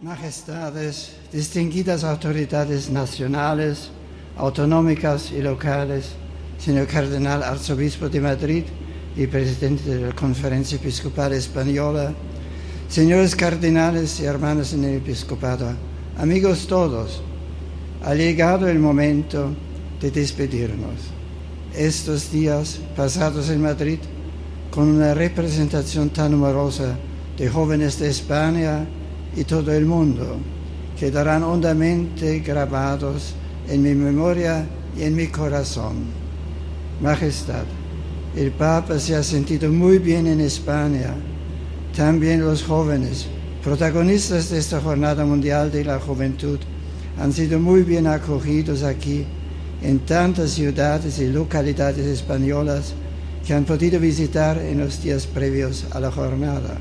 Majestades, distinguidas autoridades nacionales, autonómicas y locales, señor Cardenal Arzobispo de Madrid y Presidente de la Conferencia Episcopal Española, señores cardenales y hermanos en el Episcopado, amigos todos, ha llegado el momento de despedirnos. Estos días pasados en Madrid, con una representación tan numerosa de jóvenes de España y todo el mundo, quedarán hondamente grabados en mi memoria y en mi corazón. Majestad, el Papa se ha sentido muy bien en España. También los jóvenes, protagonistas de esta Jornada Mundial de la Juventud, han sido muy bien acogidos aquí, en tantas ciudades y localidades españolas que han podido visitar en los días previos a la jornada.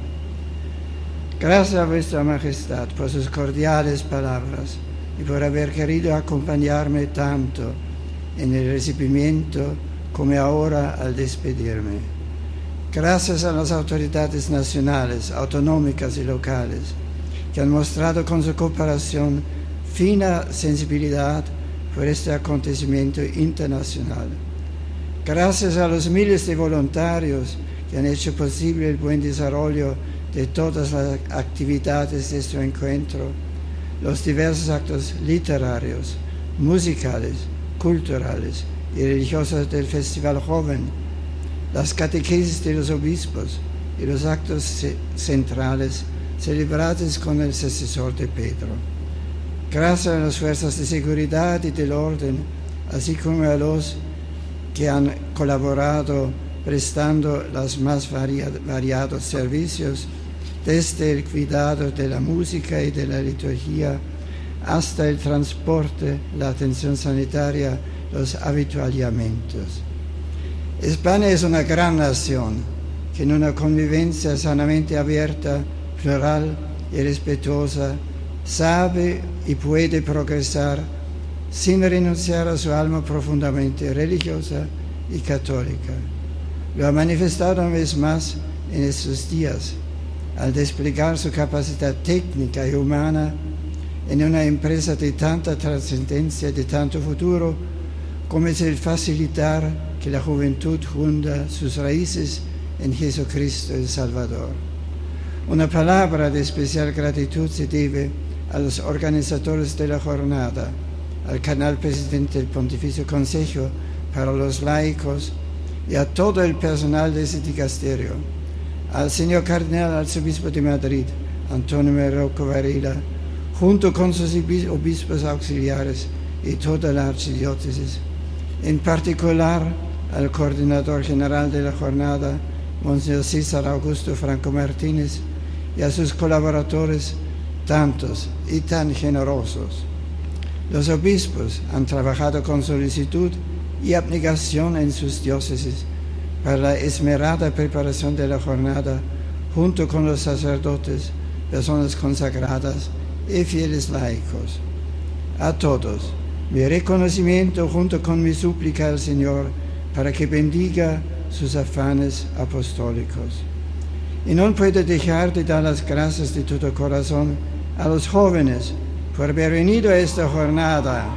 Gracias a vuestra Majestad por sus cordiales palabras y por haber querido acompañarme tanto en el recibimiento como ahora al despedirme. Gracias a las autoridades nacionales, autonómicas y locales que han mostrado con su cooperación fina sensibilidad por este acontecimiento internacional. Gracias a los miles de voluntarios que han hecho posible el buen desarrollo de todas las actividades de este encuentro, los diversos actos literarios, musicales, culturales y religiosos del Festival Joven, las catequesis de los obispos y los actos centrales celebrados con el sucesor de Pedro. Gracias a las fuerzas de seguridad y del orden, así como a los que han colaborado prestando los más variados servicios, desde el cuidado de la música y de la liturgia hasta el transporte, la atención sanitaria, los avituallamientos. España es una gran nación que en una convivencia sanamente abierta, plural y respetuosa sabe y puede progresar sin renunciar a su alma profundamente religiosa y católica. Lo ha manifestado una vez más en estos días, al desplegar su capacidad técnica y humana en una empresa de tanta trascendencia y de tanto futuro, como es el facilitar que la juventud hunda sus raíces en Jesucristo el Salvador. Una palabra de especial gratitud se debe a los organizadores de la jornada, al Cardenal Presidente del Pontificio Consejo para los Laicos y a todo el personal de ese dicasterio, al señor Cardenal Arzobispo de Madrid, Antonio Marroco Varela, junto con sus obispos auxiliares y toda la archidiócesis, en particular al coordinador general de la jornada, Monseñor César Augusto Franco Martínez, y a sus colaboradores, tantos y tan generosos. Los obispos han trabajado con solicitud y abnegación en sus diócesis para la esmerada preparación de la jornada, junto con los sacerdotes, personas consagradas y fieles laicos. A todos, mi reconocimiento junto con mi súplica al Señor para que bendiga sus afanes apostólicos. Y no puedo dejar de dar las gracias de todo corazón a los jóvenes por haber venido a esta jornada,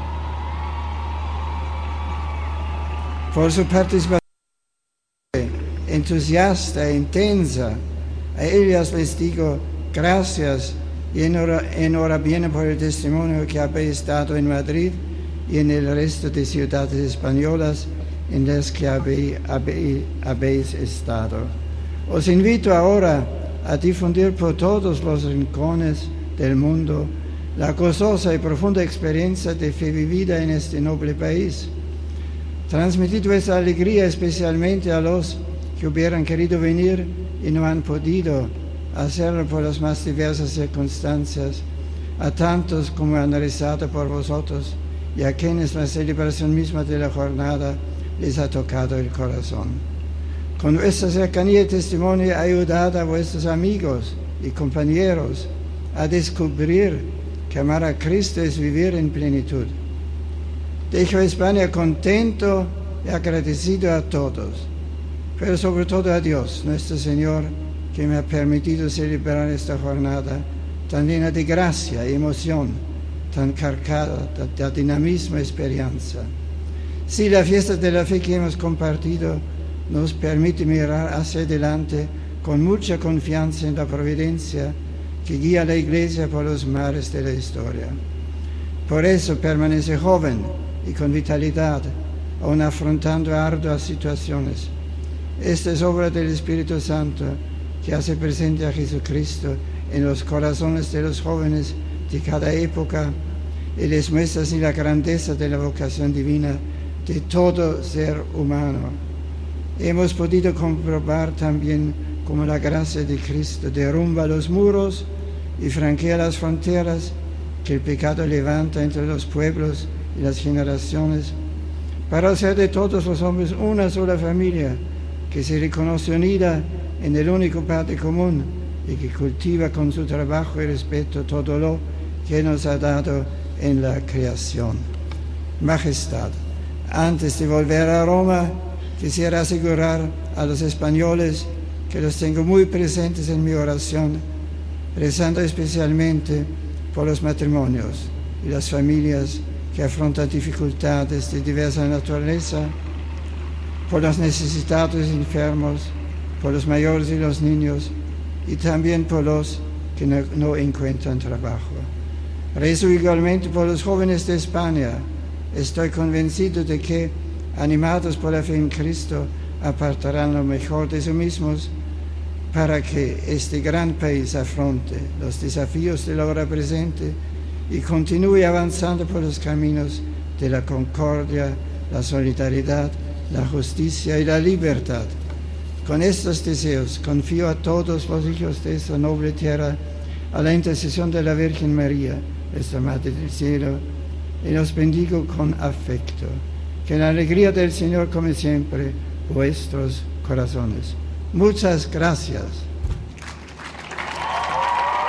por su participación entusiasta e intensa. A ellas les digo gracias y enhorabuena por el testimonio que habéis dado en Madrid y en el resto de ciudades españolas en las que habéis estado. Os invito ahora a difundir por todos los rincones del mundo la gozosa y profunda experiencia de fe vivida en este noble país. Transmitid vuestra alegría especialmente a los que hubieran querido venir y no han podido hacerlo por las más diversas circunstancias, a tantos como han rezado por vosotros y a quienes la celebración misma de la jornada les ha tocado el corazón. Con vuestra cercanía y testimonio ayudad a vuestros amigos y compañeros a descubrir que amar a Cristo es vivir en plenitud. Dejo a España contento y agradecido a todos, pero sobre todo a Dios, nuestro Señor, que me ha permitido celebrar esta jornada tan llena de gracia y emoción, tan cargada de dinamismo y esperanza. Sí, la fiesta de la fe que hemos compartido nos permite mirar hacia adelante con mucha confianza en la providencia que guía a la Iglesia por los mares de la historia. Por eso permanece joven y con vitalidad, aun afrontando arduas situaciones. Esta es obra del Espíritu Santo, que hace presente a Jesucristo en los corazones de los jóvenes de cada época y les muestra así la grandeza de la vocación divina de todo ser humano. Hemos podido comprobar también cómo la gracia de Cristo derrumba los muros y franquea las fronteras que el pecado levanta entre los pueblos y las generaciones, para hacer de todos los hombres una sola familia que se reconoce unida en el único Padre común y que cultiva con su trabajo y respeto todo lo que nos ha dado en la creación. Majestad, antes de volver a Roma, quisiera asegurar a los españoles que los tengo muy presentes en mi oración, rezando especialmente por los matrimonios y las familias que afrontan dificultades de diversa naturaleza, por los necesitados y enfermos, por los mayores y los niños, y también por los que no encuentran trabajo. Rezo igualmente por los jóvenes de España. Estoy convencido de que, animados por la fe en Cristo, apartarán lo mejor de sí mismos para que este gran país afronte los desafíos de la hora presente y continúe avanzando por los caminos de la concordia, la solidaridad, la justicia y la libertad. Con estos deseos confío a todos los hijos de esta noble tierra a la intercesión de la Virgen María, nuestra Madre del Cielo, y los bendigo con afecto. Que la alegría del Señor, como siempre, vuestros corazones. Muchas gracias.